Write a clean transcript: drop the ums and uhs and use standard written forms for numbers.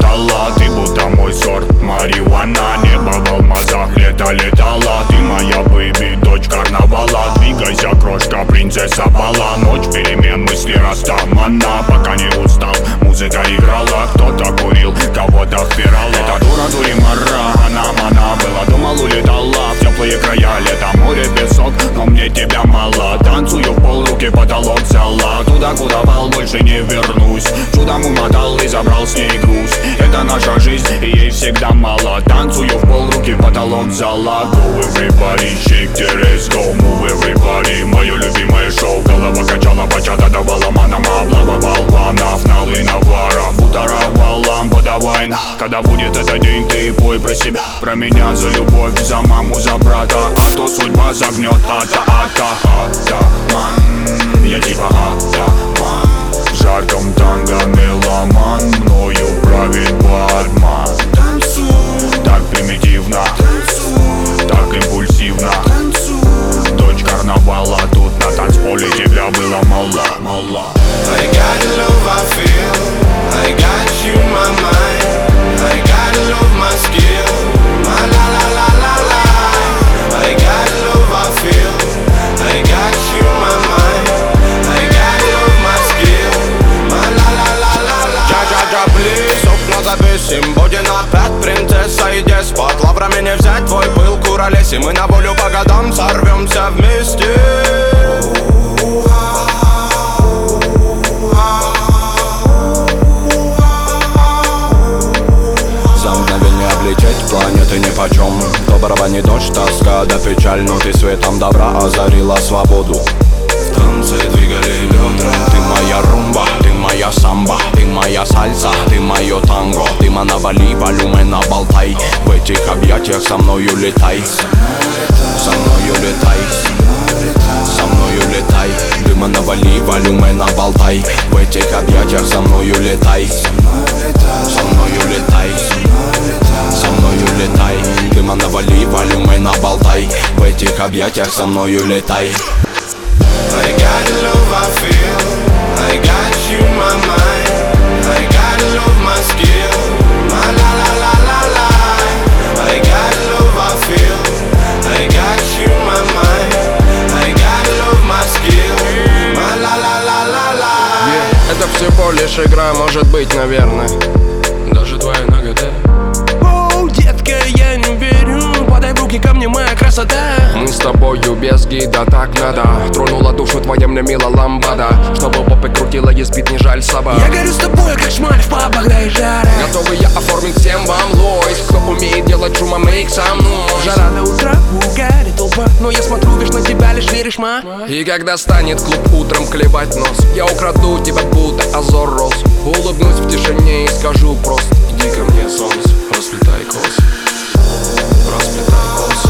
мало. Ты будто мой сорт марихуана. Небо в алмазах, лето летало. Ты моя бэйби, дочь карнавала. Двигайся, крошка, принцесса бала. Ночь перемен, мысли растамана. Пока не устал, музыка играла. Кто-то курил, кого-то впирала. Эта дура дуримара, она была, думал, улетала в теплые края. Лето, море, песок, но мне тебя мало. Танцую в пол, руки потолок взяла. Туда, куда вал, больше не вернусь. Чудом умотал и забрал с ней груз. Это наша жизнь, и ей всегда мало. Танцую в пол, руки потолок взяла. Go everybody, shake the ass, go move everybody. Мое любимое шоу, голова качала, бачата давала манам. Облавывал планов, налы навара. Бутаровал лампу, давай. Когда будет этот день, ты пой про себя. Про меня, за любовь, за маму, за брата. А то судьба загнет, атаман. Я типа атаман. В жарком танго меломан. Мною правит Батман. Так примитивно, так импульсивно. Дочь карнавала, тут на танцполе тебя было мало. I got love, I feel. I got you, my mind. I got love, my skill. My la la la la la. I got love, I feel. I got you, my mind. I got love, my skill. My la la la la la. Джа-джа-джа, плиз, окна записим. Будем опять принцесса и деспот. Лаврами не взять твой пыл, куролес. И мы на волю по годам сорвемся вместе. Планеты нипочем. То барабанит дождь, тоска да печаль. Но ты светом добра озарила свободу. В танце двигали бедра. Ты моя румба, ты моя самба. Ты моя сальса, ты мое танго. Ты манавали, волюмена болтай. В этих объятиях со мною летай. Со мною летай. Со мною летай. Ты манавали, волюмена болтай. В этих объятиях со мною летай. Со мною летай. Со мною летай. Дыма навали, волюмена болтай. В этих объятиях со мною летай. I got love, I feel. I got you, my mind. I got love, my skill. My la la la la la. I got love, I feel. I got you, my mind. I got love, my skill. My la la la la la. Это всего лишь игра, может быть, наверное. Даже твоя нагота. Детка, я не верю. Подай в руки ко мне, моя красота. Мы с тобою без гида, так надо. Тронула душу твоя мне мила ламбада. Чтобы попы крутила, есть бит, не жаль собак. Я горю с тобой, как шмаль в пабах, да и жара. Готовы я оформить всем вам лойс. Кто умеет делать шума, мейк со мной. Жара до утра, угарит толпа. Но я смотрю лишь на тебя, лишь веришь, ма. И когда станет клуб утром клевать нос, я украду тебя, будто Азор Роз. Улыбнусь в тишине и скажу просто: иди ко мне, солнце, расплетай косы. Расплетай косы.